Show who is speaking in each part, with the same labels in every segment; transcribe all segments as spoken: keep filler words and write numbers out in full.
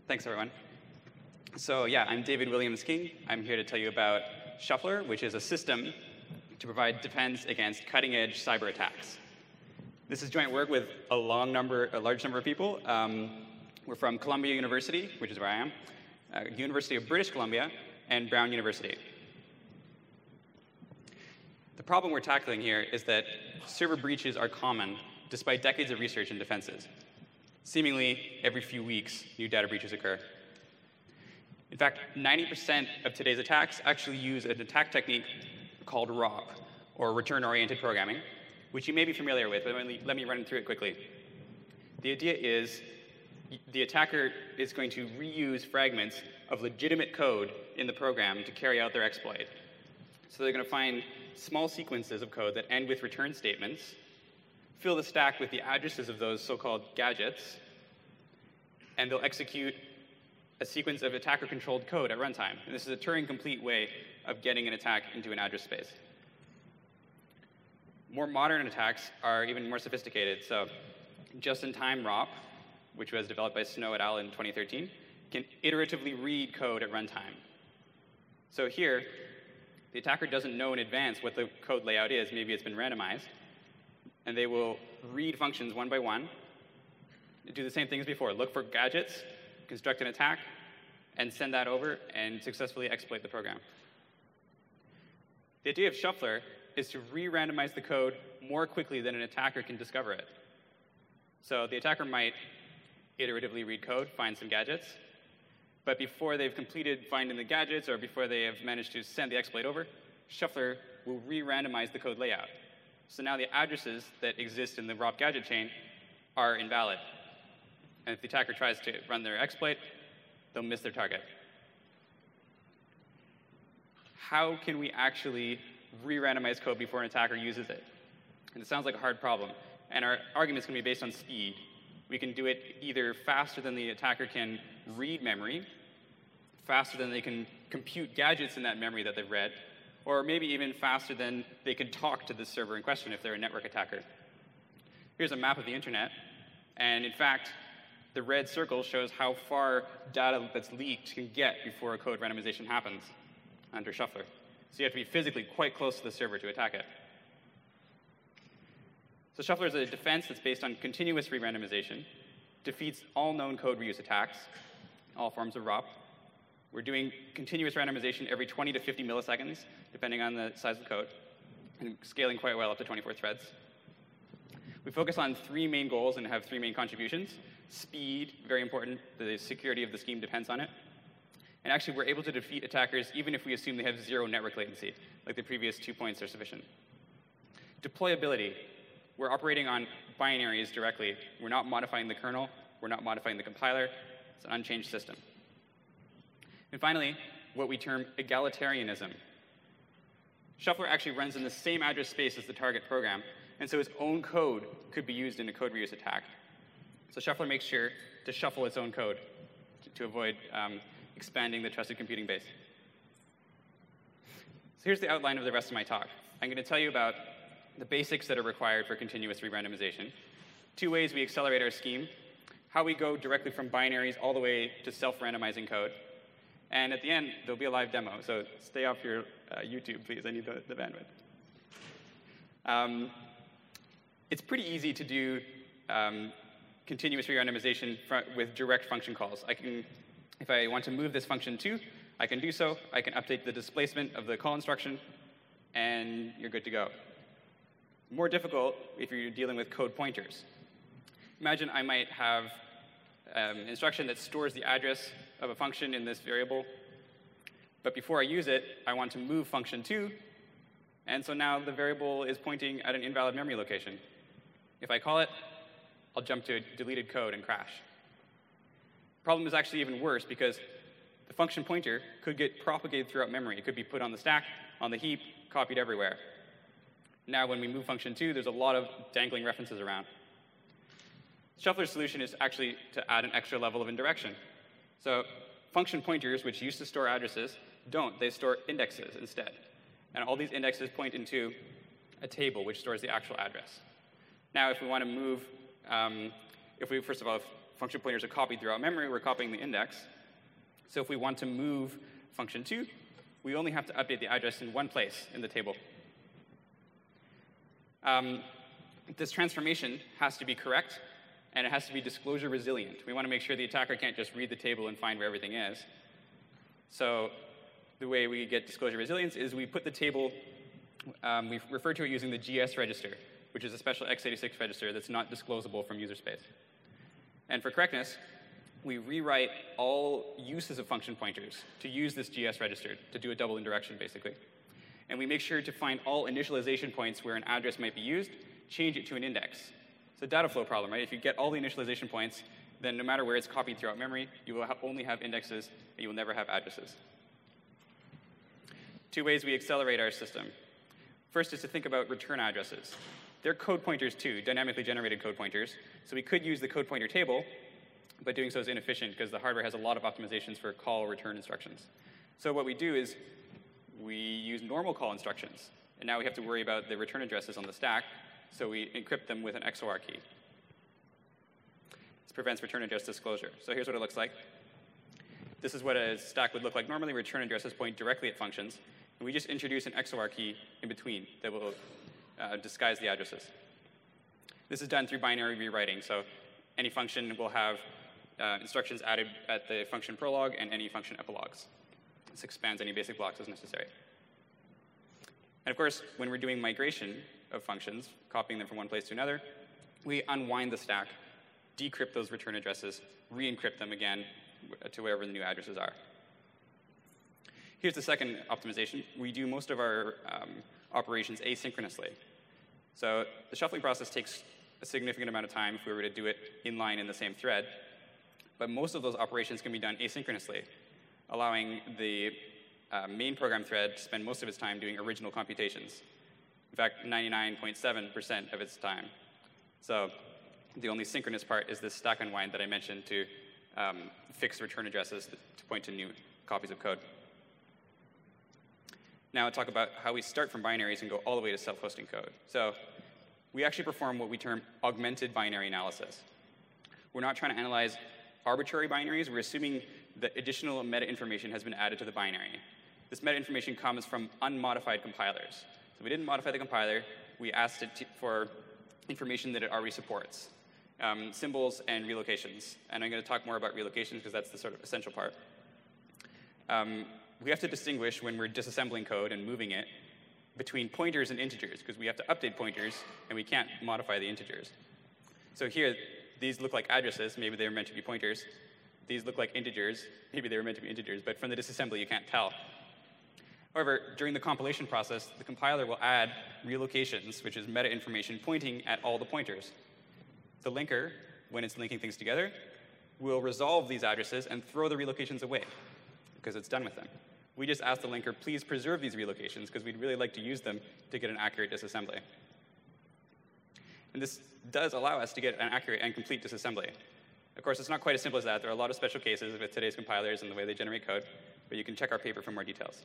Speaker 1: Thanks, everyone. So yeah, I'm David Williams King. I'm here to tell you about Shuffler, which is a system to provide defense against cutting-edge cyber attacks. This is joint work with a long number, a large number of people. Um, we're from Columbia University, which is where I am, uh, University of British Columbia, and Brown University. The problem we're tackling here is that server breaches are common despite decades of research in defenses. Seemingly, every few weeks, new data breaches occur. In fact, ninety percent of today's attacks actually use an attack technique called R O P, or return-oriented programming, which you may be familiar with, but let me, let me run through it quickly. The idea is the attacker is going to reuse fragments of legitimate code in the program to carry out their exploit. So they're going to find small sequences of code that end with return statements, fill the stack with the addresses of those so-called gadgets, and they'll execute a sequence of attacker-controlled code at runtime. And this is a Turing-complete way of getting an attack into an address space. More modern attacks are even more sophisticated. So just-in-time R O P, which was developed by Snow et al. In twenty thirteen, can iteratively read code at runtime. So here, the attacker doesn't know in advance what the code layout is. Maybe it's been randomized. And they will read functions one by one, do the same thing as before, look for gadgets, construct an attack, and send that over and successfully exploit the program. The idea of Shuffler is to re-randomize the code more quickly than an attacker can discover it. So the attacker might iteratively read code, find some gadgets, but before they've completed finding the gadgets or before they have managed to send the exploit over, Shuffler will re-randomize the code layout. So now the addresses that exist in the R O P gadget chain are invalid. And if the attacker tries to run their exploit, they'll miss their target. How can we actually re-randomize code before an attacker uses it? And it sounds like a hard problem. And our argument is going to be based on speed. We can do it either faster than the attacker can read memory, faster than they can compute gadgets in that memory that they've read, or maybe even faster than they can talk to the server in question if they're a network attacker. Here's a map of the internet. And in fact, the red circle shows how far data that's leaked can get before a code randomization happens under Shuffler. So you have to be physically quite close to the server to attack it. So Shuffler is a defense that's based on continuous re-randomization, defeats all known code reuse attacks, all forms of R O P. We're doing continuous randomization every twenty to fifty milliseconds, depending on the size of the code, and scaling quite well up to twenty-four threads. We focus on three main goals and have three main contributions. Speed, very important. The security of the scheme depends on it. And actually, we're able to defeat attackers even if we assume they have zero network latency, like the previous two points are sufficient. Deployability. We're operating on binaries directly. We're not modifying the kernel. We're not modifying the compiler. It's an unchanged system. And finally, what we term egalitarianism. Shuffler actually runs in the same address space as the target program, and so its own code could be used in a code reuse attack. So Shuffler makes sure to shuffle its own code to, to avoid um, expanding the trusted computing base. So here's the outline of the rest of my talk. I'm going to tell you about the basics that are required for continuous re-randomization, two ways we accelerate our scheme, how we go directly from binaries all the way to self-randomizing code, and at the end, there'll be a live demo. So stay off your uh, YouTube, please. I need the, the bandwidth. Um, it's pretty easy to do um, continuous re-randomization with direct function calls. I can, if I want to move this function two, I can do so. I can update the displacement of the call instruction, and you're good to go. More difficult if you're dealing with code pointers. Imagine I might have um, an instruction that stores the address of a function in this variable, but before I use it, I want to move function two, and so now the variable is pointing at an invalid memory location. If I call it, I'll jump to deleted code and crash. The problem is actually even worse because the function pointer could get propagated throughout memory. It could be put on the stack, on the heap, copied everywhere. Now, when we move function two, there's a lot of dangling references around. Shuffler's solution is actually to add an extra level of indirection. So function pointers, which used to store addresses, don't. They store indexes instead. And all these indexes point into a table, which stores the actual address. Now, if we want to move, um, if we, first of all, function pointers are copied throughout memory, we're copying the index. So if we want to move function two, we only have to update the address in one place in the table. Um, this transformation has to be correct, and it has to be disclosure resilient. We want to make sure the attacker can't just read the table and find where everything is. So the way we get disclosure resilience is we put the table, um, we refer to it using the G S register, which is a special x eighty-six register that's not disclosable from user space. And for correctness, we rewrite all uses of function pointers to use this G S register to do a double indirection, basically. And we make sure to find all initialization points where an address might be used, change it to an index. It's a data flow problem, right? If you get all the initialization points, then no matter where it's copied throughout memory, you will ha only have indexes, and you will never have addresses. Two ways we accelerate our system. First is to think about return addresses. They're code pointers too, dynamically generated code pointers. So we could use the code pointer table, but doing so is inefficient because the hardware has a lot of optimizations for call return instructions. So what we do is we use normal call instructions. And now we have to worry about the return addresses on the stack, so we encrypt them with an X O R key. This prevents return address disclosure. So here's what it looks like. This is what a stack would look like. Normally, return addresses point directly at functions. And we just introduce an X O R key in between that will uh, disguise the addresses. This is done through binary rewriting. So any function will have uh, instructions added at the function prologue and any function epilogues. This expands any basic blocks as necessary. And of course, when we're doing migration of functions, copying them from one place to another, we unwind the stack, decrypt those return addresses, re-encrypt them again to wherever the new addresses are. Here's the second optimization. We do most of our um, operations asynchronously. So the shuffling process takes a significant amount of time if we were to do it inline in the same thread. But most of those operations can be done asynchronously, allowing the uh, main program thread to spend most of its time doing original computations. In fact, ninety-nine point seven percent of its time. So the only synchronous part is this stack unwind that I mentioned to um, fix return addresses to point to new copies of code. Now I'll talk about how we start from binaries and go all the way to self-hosting code. So we actually perform what we term augmented binary analysis. We're not trying to analyze arbitrary binaries. We're assuming that additional meta information has been added to the binary. This meta information comes from unmodified compilers. So we didn't modify the compiler. We asked it to, for information that it already supports, um, symbols and relocations. And I'm going to talk more about relocations because that's the sort of essential part. Um, we have to distinguish when we're disassembling code and moving it between pointers and integers, because we have to update pointers, and we can't modify the integers. So here, these look like addresses. Maybe they were meant to be pointers. These look like integers. Maybe they were meant to be integers. But from the disassembly, you can't tell. However, during the compilation process, the compiler will add relocations, which is meta information pointing at all the pointers. The linker, when it's linking things together, will resolve these addresses and throw the relocations away because it's done with them. We just ask the linker, please preserve these relocations because we'd really like to use them to get an accurate disassembly. And this does allow us to get an accurate and complete disassembly. Of course, it's not quite as simple as that. There are a lot of special cases with today's compilers and the way they generate code, but you can check our paper for more details.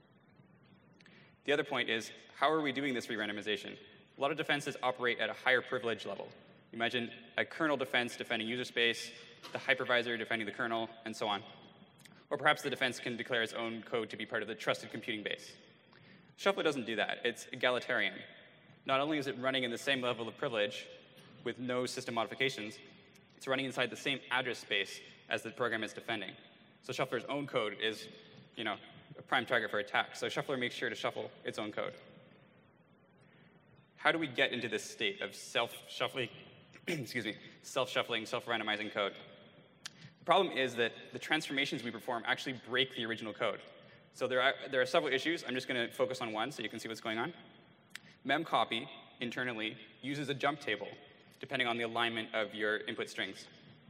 Speaker 1: The other point is, how are we doing this re-randomization? A lot of defenses operate at a higher privilege level. Imagine a kernel defense defending user space, the hypervisor defending the kernel, and so on. Or perhaps the defense can declare its own code to be part of the trusted computing base. Shuffler doesn't do that. It's egalitarian. Not only is it running in the same level of privilege with no system modifications, it's running inside the same address space as the program it's defending. So Shuffler's own code is, you know, a prime target for attack. So Shuffler makes sure to shuffle its own code. How do we get into this state of self-shuffling, excuse me, self-shuffling, self-randomizing code? The problem is that the transformations we perform actually break the original code. So there are, there are several issues. I'm just going to focus on one so you can see what's going on. Memcopy internally uses a jump table depending on the alignment of your input strings.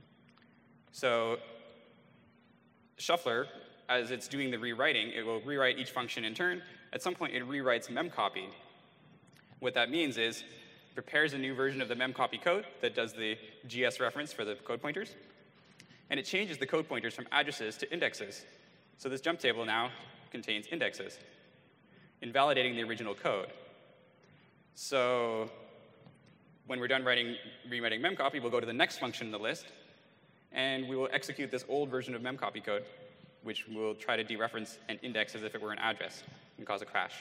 Speaker 1: So Shuffler, as it's doing the rewriting, it will rewrite each function in turn. At some point, it rewrites memcopy. What that means is it prepares a new version of the memcopy code that does the G S reference for the code pointers. And it changes the code pointers from addresses to indexes. So this jump table now contains indexes, invalidating the original code. So when we're done writing, rewriting memcopy, we'll go to the next function in the list, And we will execute this old version of memcopy code, which will try to dereference an index as if it were an address and cause a crash.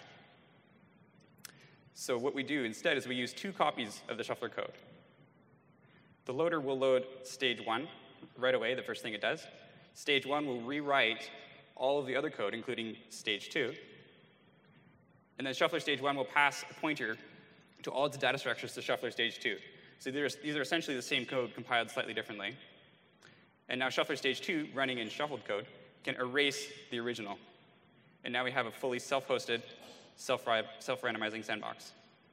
Speaker 1: So what we do instead is we use two copies of the shuffler code. The loader will load stage one right away, the first thing it does. Stage one will rewrite all of the other code, including stage two. And then shuffler stage one will pass a pointer to all its data structures to shuffler stage two. So these are, these are essentially the same code compiled slightly differently. And now shuffler stage two, running in shuffled code, can erase the original. And now we have a fully self-hosted, self-randomizing sandbox.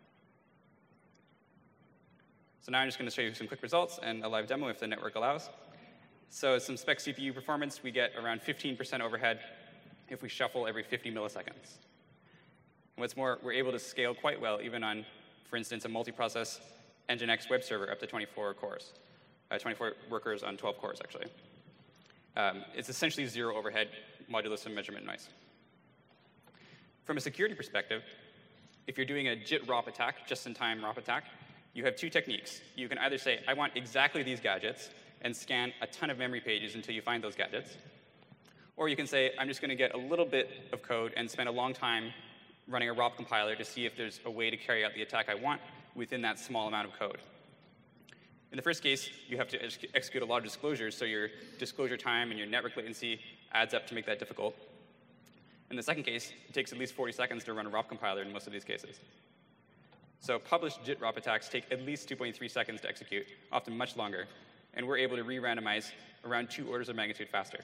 Speaker 1: So now I'm just going to show you some quick results and a live demo if the network allows. So some spec C P U performance, we get around fifteen percent overhead if we shuffle every fifty milliseconds. And what's more, we're able to scale quite well, even on, for instance, a multi-process Nginx web server up to twenty-four cores, uh, twenty-four workers on twelve cores, actually. Um, it's essentially zero overhead, modulo some measurement noise. From a security perspective, if you're doing a J I T R O P attack, just-in-time R O P attack, you have two techniques. You can either say, I want exactly these gadgets, and scan a ton of memory pages until you find those gadgets. Or you can say, I'm just going to get a little bit of code and spend a long time running a R O P compiler to see if there's a way to carry out the attack I want within that small amount of code. In the first case, you have to ex execute a lot of disclosures, so your disclosure time and your network latency adds up to make that difficult. In the second case, it takes at least forty seconds to run a R O P compiler in most of these cases. So published J I T R O P attacks take at least two point three seconds to execute, often much longer. And we're able to re-randomize around two orders of magnitude faster.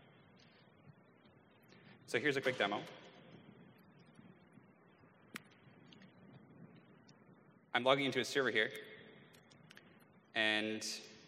Speaker 1: So here's a quick demo. I'm logging into a server here. And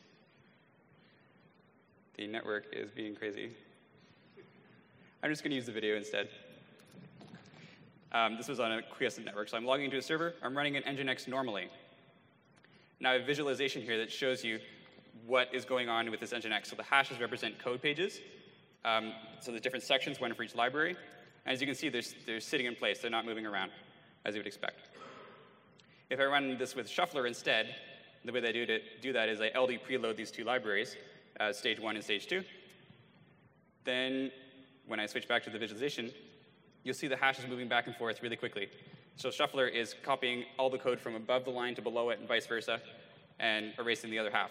Speaker 1: the network is being crazy. I'm just going to use the video instead. Um, this was on a quiescent network. So I'm logging into a server. I'm running an Nginx normally. Now I have a visualization here that shows you what is going on with this Nginx. So the hashes represent code pages. Um, so there's different sections, one for each library. And as you can see, they're, they're sitting in place. They're not moving around, as you would expect. If I run this with Shuffler instead, the way that I do, to do that is I L D preload these two libraries, uh, stage one and stage two. Then when I switch back to the visualization, you'll see the hashes moving back and forth really quickly. So Shuffler is copying all the code from above the line to below it and vice versa, and erasing the other half.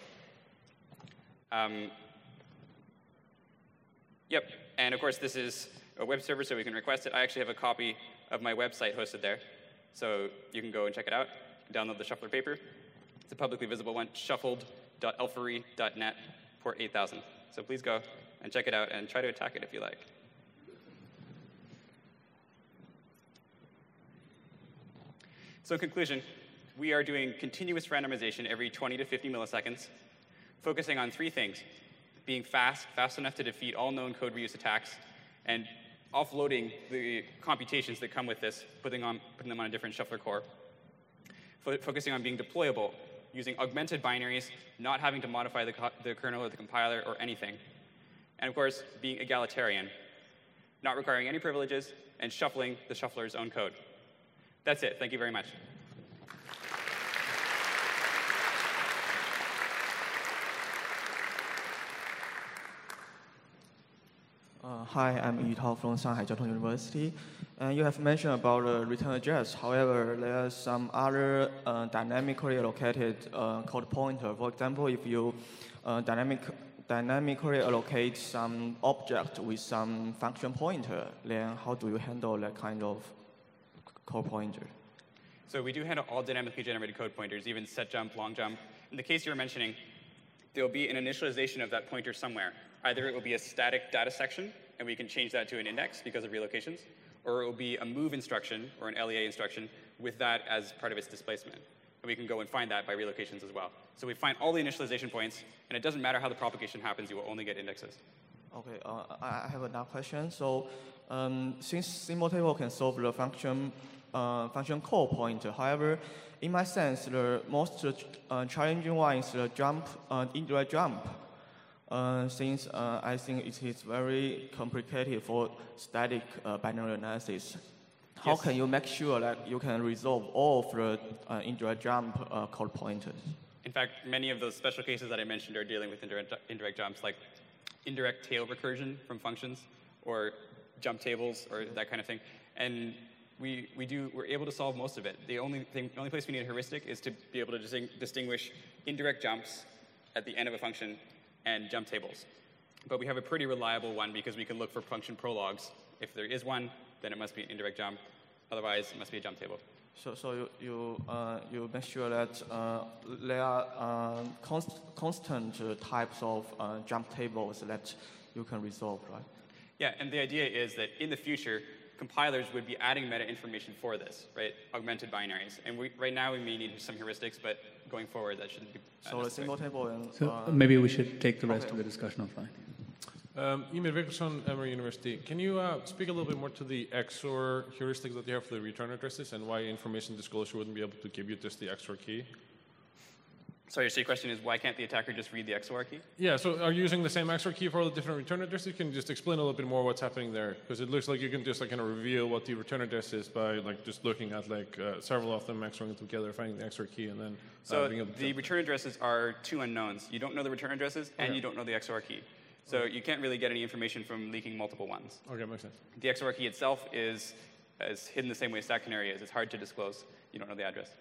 Speaker 1: Um, yep, and of course this is a web server, so we can request it. I actually have a copy of my website hosted there, so you can go and check it out, download the Shuffler paper. It's a publicly visible one, shuffled dot elfery dot net, port eight thousand. So please go and check it out and try to attack it if you like. So in conclusion, we are doing continuous randomization every twenty to fifty milliseconds, focusing on three things: being fast, fast enough to defeat all known code reuse attacks, and offloading the computations that come with this, putting, on, putting them on a different Shuffler core. Fo focusing on being deployable, using augmented binaries, not having to modify the, the kernel or the compiler or anything. And of course, being egalitarian, not requiring any privileges, and shuffling the shuffler's own code. That's it. Thank you very much.
Speaker 2: Uh, hi, I'm Yu Tao from Shanghai Jiao Tong University. Uh, you have mentioned about uh, return address. However, there are some other uh, dynamically allocated uh, code pointer. For example, if you uh, dynamic, dynamically allocate some object with some function pointer, then how do you handle that kind of code pointer?
Speaker 1: So we do handle all dynamically generated code pointers, even set jump, long jump. In the case you were mentioning, there will be an initialization of that pointer somewhere. Either it will be a static data section, and we can change that to an index because of relocations, or it will be a move instruction or an L E A instruction with that as part of its displacement. And we can go and find that by relocations as well. So we find all the initialization points, and it doesn't matter how the propagation happens, you will only get indexes.
Speaker 2: Okay, uh, I have another question. So um, since symbol table can solve the function uh, function call pointer, however, in my sense, the most uh, challenging one is the jump, uh, indirect jump. Uh, since uh, I think it is very complicated for static uh, binary analysis. How
Speaker 1: yes.
Speaker 2: can you make sure that you can resolve all of the uh, indirect jump uh, code pointers?
Speaker 1: In fact, many of those special cases that I mentioned are dealing with indirect, indirect jumps, like indirect tail recursion from functions, or jump tables, or that kind of thing. And we, we do, we're able to solve most of it. The only, thing, the only place we need a heuristic is to be able to disting, distinguish indirect jumps at the end of a function and jump tables. But we have a pretty reliable one because we can look for function prologues. If there is one, then it must be an indirect jump. Otherwise, it must be a jump table.
Speaker 2: So, so you you, uh, you make sure that uh, there are uh, const constant uh, types of uh, jump tables that you can resolve, right?
Speaker 1: Yeah, and the idea is that in the future, compilers would be adding meta information for this, right? Augmented binaries. And we, right now, we may need some heuristics, but going forward, that shouldn't be uh,
Speaker 2: So a single table and...
Speaker 3: So
Speaker 2: uh,
Speaker 3: maybe we should take the rest
Speaker 2: okay.
Speaker 3: of the discussion offline.
Speaker 4: Um, Emil Victorson, Emory University. Can you uh, speak a little bit more to the X O R heuristics that you have for the return addresses and why information disclosure wouldn't be able to give you just the X O R key?
Speaker 1: Sorry, so your question is, why can't the attacker just read the X O R key?
Speaker 4: Yeah, so are you using the same X O R key for all the different return addresses? Can you just explain a little bit more what's happening there? Because it looks like you can just like kind of reveal what the return address is by like just looking at like uh, several of them XORing them together, finding the X O R key, and then uh,
Speaker 1: So
Speaker 4: being able to
Speaker 1: the return addresses are two unknowns. You don't know the return addresses, and
Speaker 4: Okay.
Speaker 1: you don't know the X O R key. So you can't really get any information from leaking multiple ones.
Speaker 4: Okay, makes sense.
Speaker 1: The X O R key itself is, is hidden the same way Stack Canary is. It's hard to disclose. You don't know the address.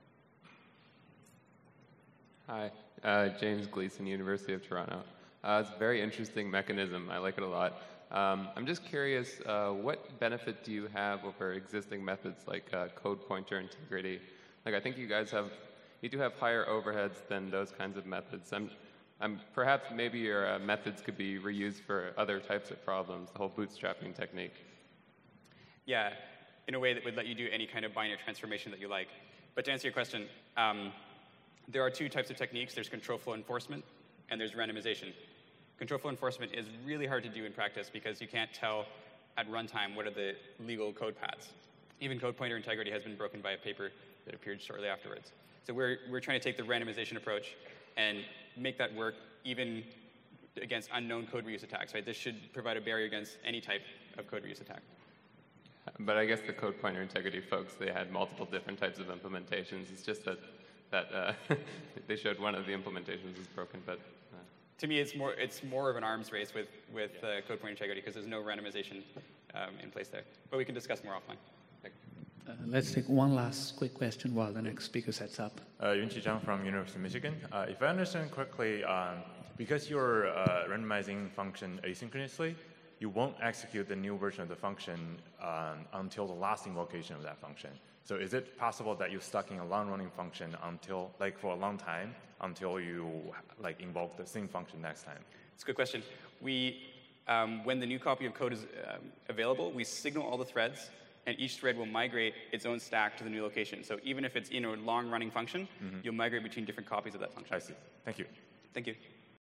Speaker 5: Hi, uh, James Gleason, University of Toronto. Uh, it's a very interesting mechanism. I like it a lot. Um, I'm just curious, uh, what benefit do you have over existing methods like uh, code pointer integrity? Like, I think you guys have, you do have higher overheads than those kinds of methods. I'm, I'm, perhaps maybe your uh, methods could be reused for other types of problems, the whole bootstrapping technique.
Speaker 1: Yeah, in a way that would let you do any kind of binary transformation that you like. But to answer your question, um, there are two types of techniques. There's control flow enforcement, and there's randomization. Control flow enforcement is really hard to do in practice because you can't tell at runtime what are the legal code paths. Even code pointer integrity has been broken by a paper that appeared shortly afterwards. So we're, we're trying to take the randomization approach and make that work even against unknown code reuse attacks. Right? This should provide a barrier against any type of code reuse attack.
Speaker 5: But I guess the code pointer integrity folks, they had multiple different types of implementations. It's just that, that uh, they showed one of the implementations was broken, but... Uh.
Speaker 1: To me, it's more, it's more of an arms race with, with uh, code pointer integrity because there's no randomization um, in place there. But we can discuss more offline.
Speaker 3: Uh, let's take one last quick question while the next speaker sets up.
Speaker 6: Uh, Yunqi Zhang from University of Michigan. Uh, if I understand correctly, um, because you're uh, randomizing function asynchronously, you won't execute the new version of the function um, until the last invocation of that function. So is it possible that you're stuck in a long-running function until, like, for a long time until you like invoke the same function next time?
Speaker 1: It's a good question. We, um, when the new copy of code is um, available, we signal all the threads, and each thread will migrate its own stack to the new location. So even if it's in a long-running function, mm-hmm. you'll migrate between different copies of that function.
Speaker 6: I see. Thank you.
Speaker 1: Thank you.